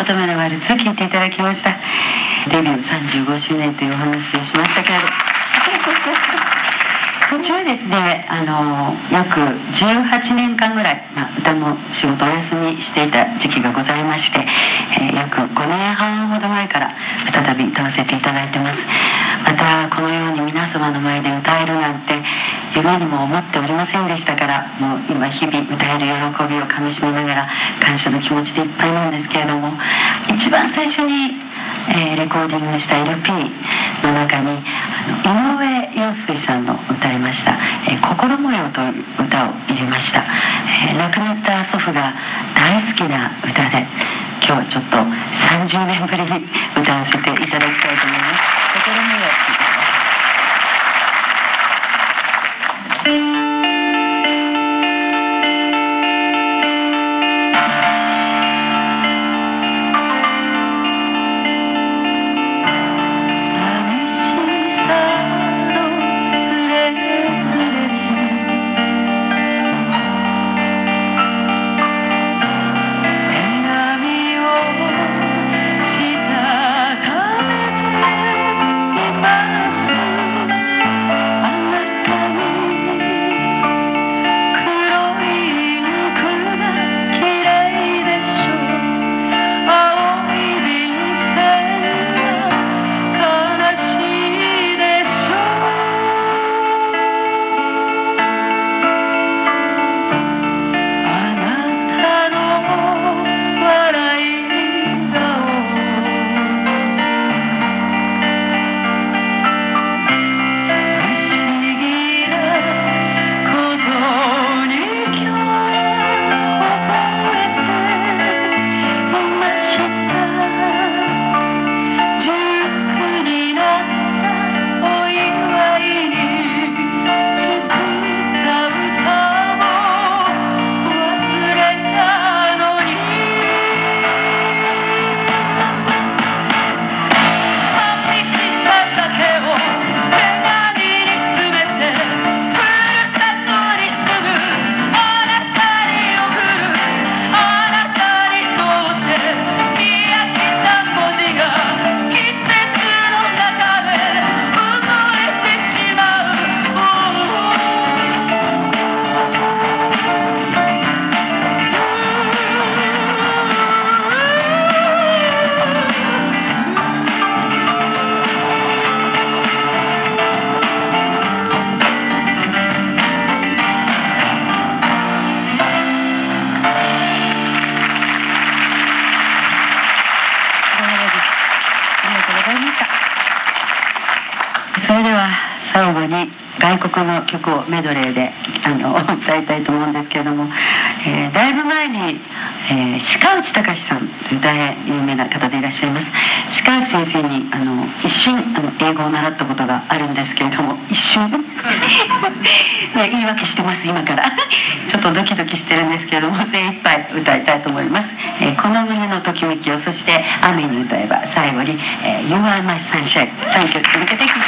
乙女のワルツ聴いていただきました。デビュー35周年というお話をしましたけれど途中ですね、約18年間ぐらい、歌の仕事をお休みしていた時期がございまして、約5年半ほど前から再び歌わせていただいてます。またこのように皆様の前で歌えるなんて夢にも思っておりませんでしたから、もう今日々歌える喜びをかみしめながら感謝の気持ちでいっぱいなんですけれども、一番最初にレコーディングした LP の中に井上陽水さんの歌いました「心模様」という歌を入れました。亡くなった祖父が大好きな歌で、今日はちょっと30年ぶりに歌わせていただきたいと思います。心模様。それでは最後に外国の曲をメドレーで歌いたいと思うんですけれども、だいぶ前に、鹿内隆さんという大変有名な方でいらっしゃいます。鹿内先生に一瞬英語を習ったことがあるんですけれども、一瞬言い訳してます今からちょっとドキドキしてるんですけれども、精一杯歌いたいと思います。この胸のときめきを、そして雨に歌えば最後に「You are my sunshine」3曲続けて聴いてください。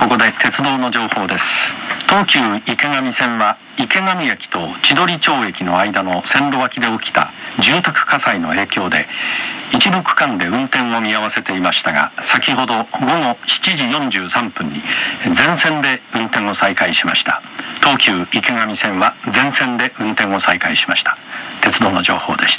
ここで鉄道の情報です。東急池上線は池上駅と千鳥町駅の間の線路脇で起きた住宅火災の影響で一部区間で運転を見合わせていましたが、先ほど午後7時43分に全線で運転を再開しました。東急池上線は全線で運転を再開しました。鉄道の情報でした。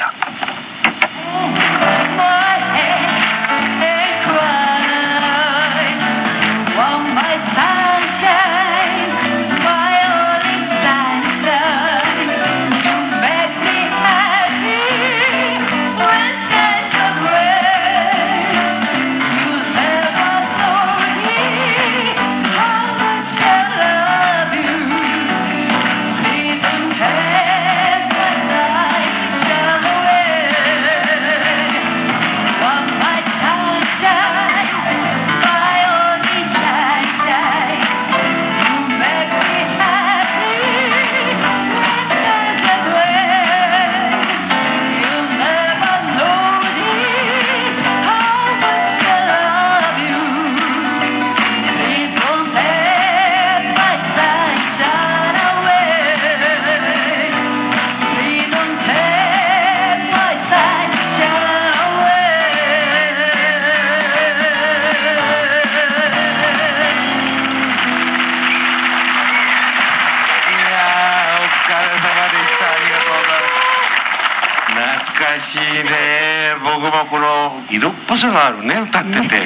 僕もこの色っぽさがあるね、歌っててやっ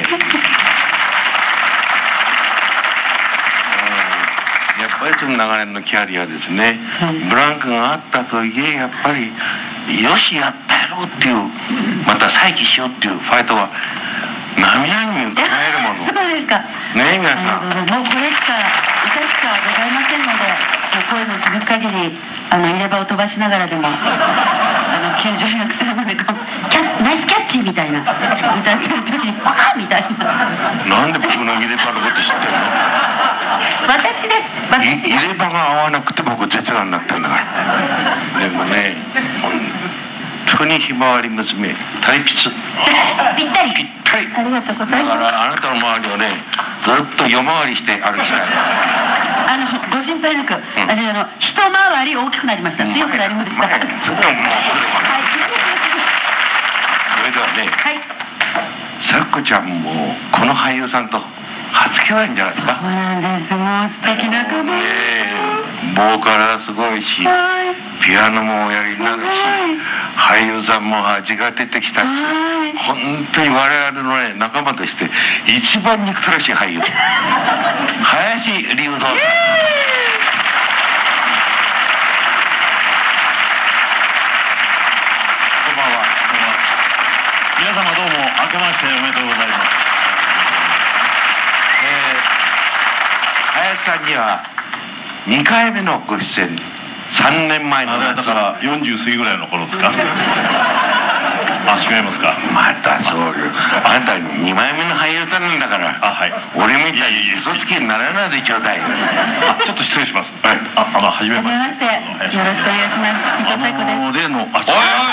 ぱりその長年のキャリアですね。ブランクがあったといえ、やっぱりよしやったやろうっていう、また再起しようっていうファイトは並々に加えるもの。 そうですかねえ、皆さん。 もうこれしか歌しかございませんので、声の続く限り入れ歯を飛ばしながらでも90、100歳までナイスキャッチみたいな歌ってる時にバカみたいな。 なんで僕の入れ歯のこと知ってるの？ 私です。 入れ歯が合わなくて僕絶眼になったんだから。でもね、本当にひまわり娘タイピツぴったりありがとうございます。 だからあなたの周りをね、ずっと夜回りして歩きたい。 ご心配なく、一回り大きくなりました。強くなりました。それではね、さっこちゃんもこの俳優さんと初共演じゃないですか。 そうなんです。もう素敵な方。 ボーカルすごいし、ピアノもおやりになるし、俳優さんも味が出てきたし、本当に我々のね、仲間として一番憎たらしい俳優林龍三さん。 皆様どうも明けましておめでとうございます。 林さんには2回目のご出演、3年前のだから40過ぎぐらいの頃ですか。違いますか。 またそういう、あんた2枚目の俳優さんなんだから、俺みたいに嘘つきにならないでちょうだい。 ちょっと失礼します。はじめまして。 よろしくお願いします。 例のおい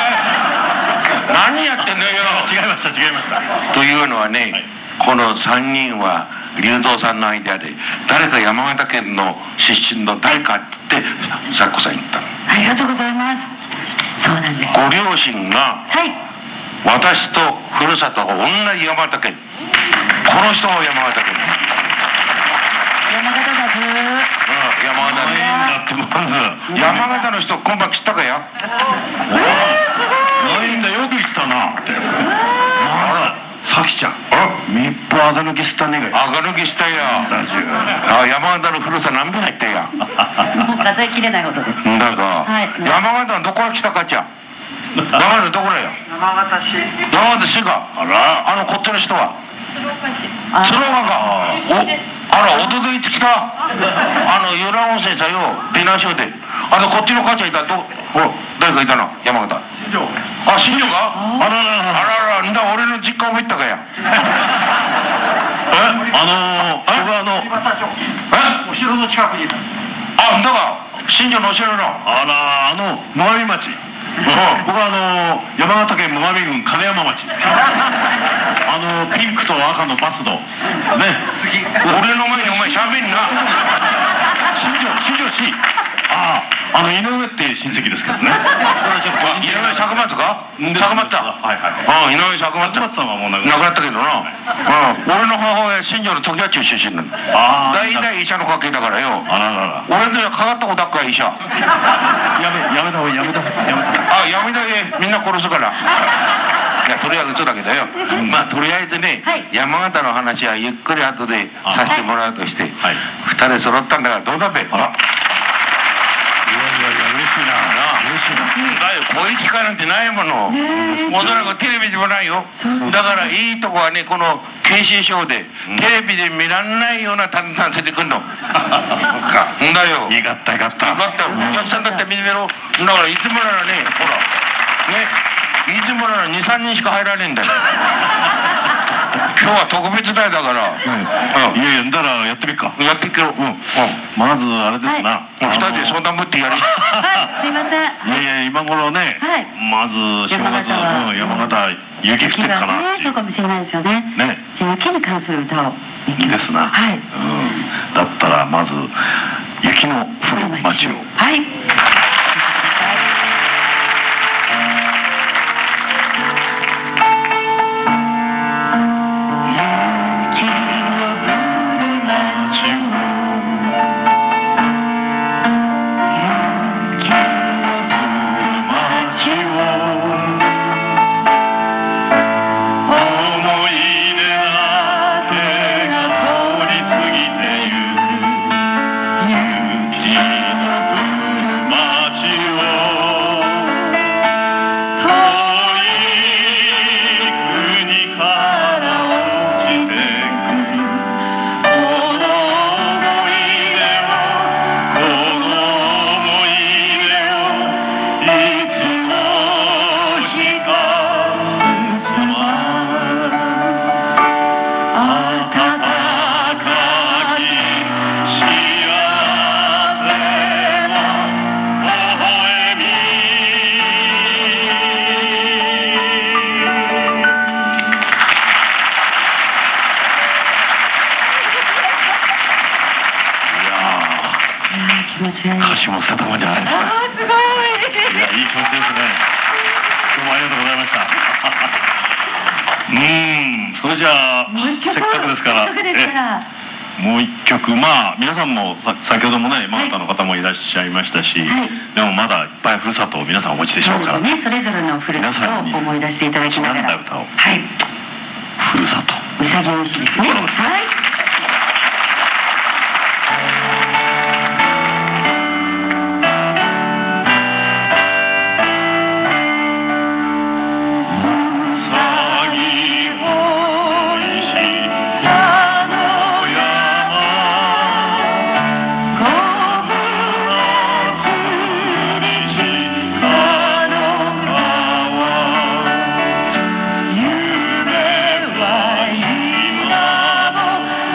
何やってんのよ。 違いましたというのはね、この3人は龍三さんのアイデアで、誰か山形県の出身の誰かってさっこさん言ったの。 ありがとうございます。そうなんです。 ご両親が私とふるさとが同じ山形県。この人も山形県。 山形だず山形だってまず山形の人今晩知ったかや。 ないんだ、よく知ったなって。さきちゃん、密報あが抜きしたねが。 あが抜きしたや。山形の古さ何分入ったや。 もう数えきれないほどです。 だが、山形のどこが来たかちゃ。山形どこだよ。山形市が。こっちの人は鶴岡か。あら、おととい来た由良温泉さよ、ディナーショーで。こっちの母ちゃんいた。誰かいたな、山形。新庄か。あらら、んだ、俺の実家も行ったかや。 お城の近くにいた。 んだか、新庄のお城の。 最上町。僕は山形県最上郡金山町。ピンクと赤のバスのね。 俺の前にお前しゃ井上って親戚ですけどね。それはちょっと井上釈松か？釈松だ。 はいはい。 井上釈松さんはもう亡くなくなったけどな。俺の母親新庄の時八中出身なの。大体医者の家系だからよ。 あららら。 俺の時はかかったことあっか医者。 やめた方がいい、やめた。 やめた方がいい、みんな殺すから。いやとりあえず嘘だけどよ。まあとりあえずね、山形の話はゆっくり後でさせてもらうとして、二人揃ったんだからどうだべ。あら。 いや嬉しいな。 だよ、こういう機会なんてないもの。おそらくテレビでもないよ。だからいいとこはね、この慶心賞でテレビで見らんないようなタレントさん連れてくんの。んだよ。 よかった。 お客さんだって見てみろ。だからいつもならね、ほらね、いつもなら2、3人しか入らねえんだよ。今日は特別代だから。 いやだからやってみっか。 やっていくよ。 まずあれですな。 二人で相談ぶってやり。 すいません。 いや今頃ね、まず正月山形雪降ってるかな。 そうかもしれないですよね。じゃあ雪に関する歌を。 いいですな。だったらまず雪の降る街を。 はい。 歌詞も定まじゃないですか。 すごい。 いやいい気持ちですね。どうもありがとうございました。それじゃあせっかくですからもう一曲。まあ皆さんも先ほどもね山形の方もいらっしゃいましたし、でもまだいっぱいふるさとを皆さんお持ちでしょうから、 それぞれのふるさとを思い出していただきながら歌を。ふるさと。 うさぎおいしいですね。はい。 夢は今も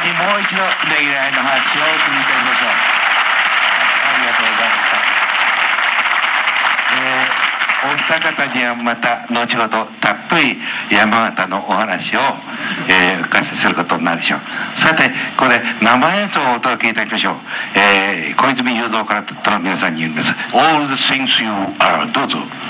にもう一度ねぎらいの拍手を送りいたしましょう。ありがとうございました。お二方にはまた後ほどたっぷり山形のお話を、伺わせることになるでしょう。さてこれ生演奏をお届けいたしましょう。小泉雄三からと皆さんに言うんです。 All the things you are どうぞ。